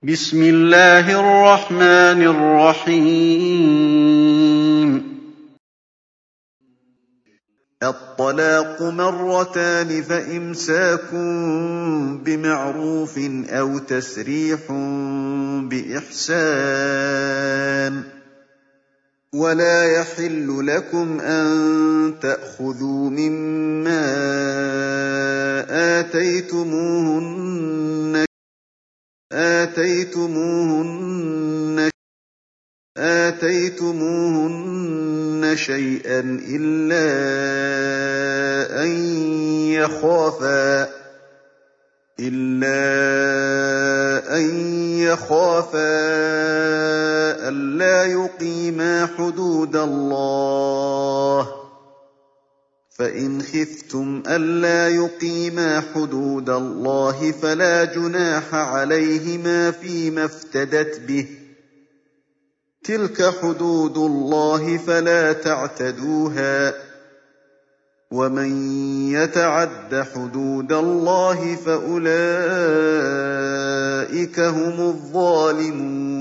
بسم الله الرحمن الرحيم. الطلاق مرتان فإمساك بمعروف أو تسريح بإحسان ولا يحل لكم أن تأخذوا مما آتيتموهن شيئا إلا أن يخافا ألا يقيما حدود الله ۖ فإن خفتم ألا يقيما حدود الله فلا جناح عليهما فيما افتدت به ۖ تلك حدود الله فلا تعتدوها ۖ ومن يتعد حدود الله فأولئك هم الظالمون.